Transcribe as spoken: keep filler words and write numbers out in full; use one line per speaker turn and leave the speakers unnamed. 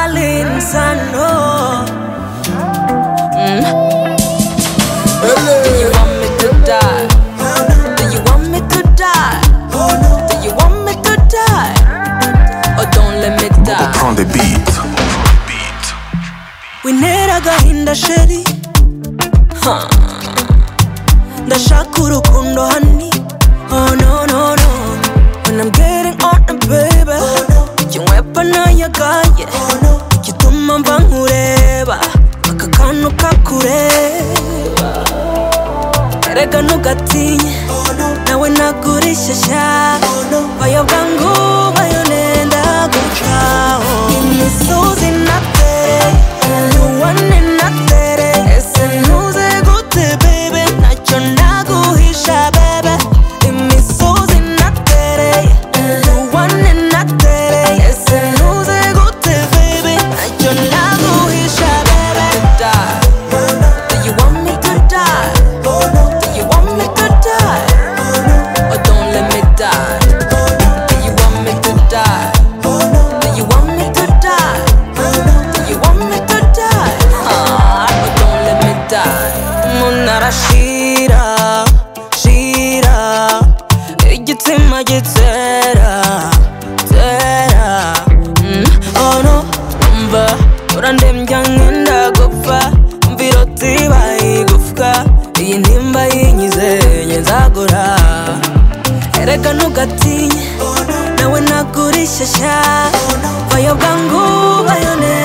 insano. Mm. Do you want me to die? Do you want me to die? Do you want me to die? Or don't let me die?
Prends des beats.
Winera gahinda sheri, huh? Ndashaka urukundo honey. Oh no no no. When I'm getting on the baby, kinwepa nayagaye, gituma mva nkureba, aka kantu kakureba. Erega ntugatinye, nawe nagurishyashya, bayo bwangu bayo nenda gucaho. Imisozi natereye, yuwane natereye, ese ntuze gute baby, ntacyo naguhisha baby. Imisozi natereye, yuwane natereye, ese ntuze gute baby, ntacyo naguhisha baby. Die. Do you want me to die? Do you want me to die? Or don't let me die? Do you want me to die? Do you want me to die? Do you want me to die? Ah, or don't let me die. Munara shira, shira, igitsina gitera, tera. Mm, oh no, umva urandembya nkenda gupfa, umva iroti bayigufwa, iyi ntimba yinyize nzagura. Erega ntugatinye, nawe nagurishyashya, bayo bwangu bayo neza.